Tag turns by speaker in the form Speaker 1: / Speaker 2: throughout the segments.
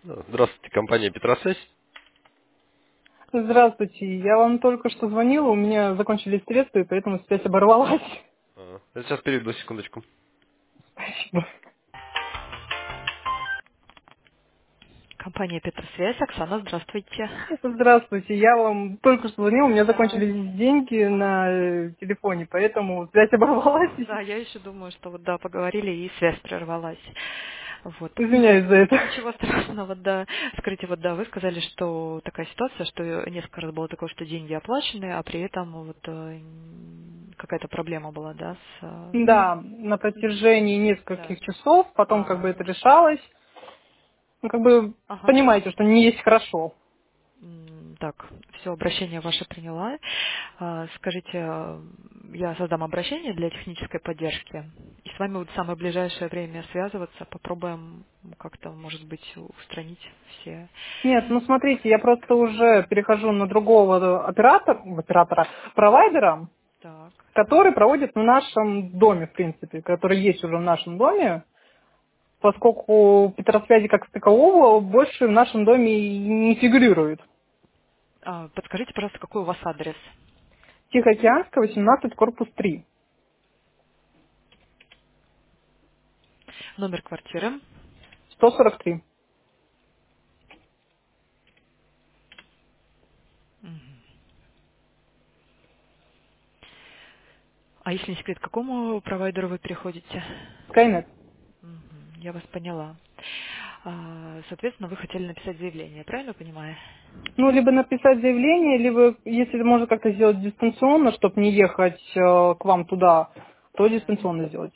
Speaker 1: Здравствуйте, компания Петросвязь.
Speaker 2: Здравствуйте, я вам только что звонила, у меня закончились средства, и поэтому связь оборвалась.
Speaker 1: Я сейчас перейду, секундочку.
Speaker 2: Спасибо.
Speaker 3: Компания Петросвязь. Оксана, здравствуйте.
Speaker 2: Здравствуйте, я вам только что звонила, у меня
Speaker 3: Да.
Speaker 2: закончились деньги на телефоне, поэтому связь оборвалась.
Speaker 3: Да, я еще думаю, что вот да, поговорили и связь прервалась. Вот.
Speaker 2: Извиняюсь за это.
Speaker 3: Ничего страшного, да. Скажите, вот да, вы сказали, что такая ситуация, что несколько раз было такое, что деньги оплачены, а при этом вот какая-то проблема была, да, с...
Speaker 2: Да, на протяжении
Speaker 3: Да.
Speaker 2: нескольких часов, потом как бы это решалось. Ну, как бы
Speaker 3: Ага.
Speaker 2: понимаете, что не есть хорошо.
Speaker 3: Так, все, обращение ваше приняла. Скажите, я создам обращение для технической поддержки, и с вами вот в самое ближайшее время связываться, попробуем как-то, может быть, устранить все.
Speaker 2: Нет, ну смотрите, я просто уже перехожу на другого оператора, провайдера,
Speaker 3: Так.
Speaker 2: который проводит в нашем доме, в принципе, который есть уже в нашем доме, поскольку Петросвязи как такового больше в нашем доме и не фигурирует.
Speaker 3: Подскажите, пожалуйста, какой у вас адрес?
Speaker 2: Тихоокеанская, 18, корпус 3,
Speaker 3: Номер квартиры.
Speaker 2: 143.
Speaker 3: Мгм. А если не секрет, к какому провайдеру вы переходите?
Speaker 2: Skynet.
Speaker 3: Я вас поняла. Соответственно, вы хотели написать заявление, правильно понимаю?
Speaker 2: Ну, либо написать заявление, либо, если можно как-то сделать дистанционно, чтобы не ехать к вам туда, то
Speaker 3: Да.
Speaker 2: дистанционно сделать.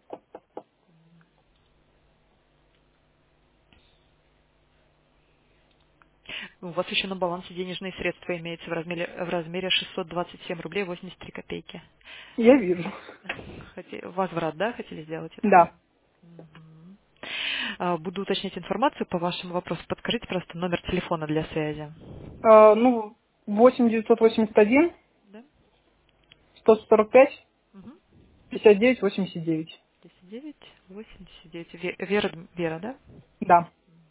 Speaker 3: У вас еще на балансе денежные средства имеются в размере 627 рублей 83 копейки.
Speaker 2: Я вижу.
Speaker 3: Возврат, да, хотели сделать, я так
Speaker 2: Да.
Speaker 3: понимаю? Буду уточнять информацию по вашему вопросу. Подскажите просто номер телефона для связи.
Speaker 2: Ну, 8981
Speaker 3: Да?
Speaker 2: 145
Speaker 3: Угу.
Speaker 2: 59 89.
Speaker 3: 10 89. Вера, да?
Speaker 2: Да.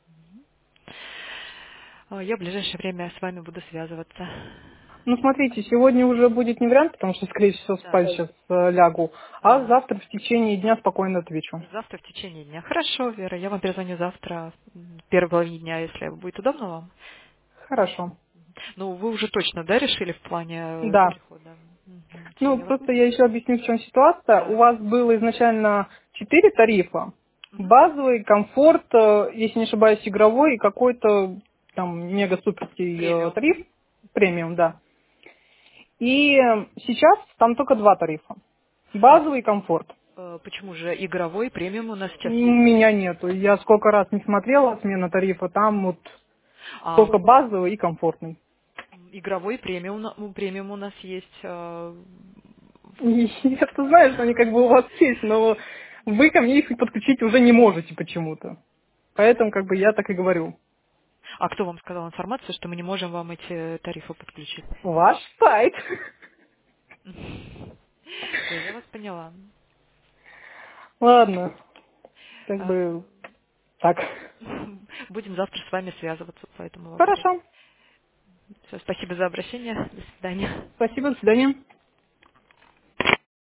Speaker 3: Я в ближайшее время с вами буду связываться.
Speaker 2: Ну, смотрите, сегодня уже будет не вариант, потому что, скорее всего,
Speaker 3: Да.
Speaker 2: спать сейчас лягу, а
Speaker 3: А,
Speaker 2: завтра в течение дня спокойно отвечу.
Speaker 3: завтра в течение дня. Хорошо, Вера, я вам перезвоню завтра в первой половине дня, если будет удобно вам.
Speaker 2: Хорошо.
Speaker 3: Ну, вы уже точно, да, решили в плане
Speaker 2: Да.
Speaker 3: перехода? Все,
Speaker 2: Ну,
Speaker 3: я вас...
Speaker 2: просто я еще объясню, в чем ситуация. У
Speaker 3: Да.
Speaker 2: вас было изначально 4 тарифа.
Speaker 3: Мгм.
Speaker 2: Базовый, комфорт, если не ошибаюсь, игровой и какой-то там мега-суперский
Speaker 3: Премиум.
Speaker 2: тариф, премиум, да. И сейчас там только 2 тарифа.
Speaker 3: А
Speaker 2: Базовый и комфорт.
Speaker 3: почему же игровой премиум у нас
Speaker 2: У
Speaker 3: сейчас есть?
Speaker 2: меня нету. Я сколько раз не смотрела смена тарифа, там вот
Speaker 3: А
Speaker 2: только базовый и комфортный.
Speaker 3: игровой премиум у нас есть.
Speaker 2: И я-то знаю, что они как бы у вас есть, но вы ко мне их подключить уже не можете почему-то. Поэтому как бы я так и говорю.
Speaker 3: А кто вам сказал информацию, что мы не можем вам эти тарифы подключить?
Speaker 2: Ваш сайт.
Speaker 3: Все, я вас поняла.
Speaker 2: Ладно, как
Speaker 3: А,
Speaker 2: бы так.
Speaker 3: Будем завтра с вами связываться по этому вопросу.
Speaker 2: Хорошо.
Speaker 3: Все, спасибо за обращение. До свидания.
Speaker 2: Спасибо, до свидания.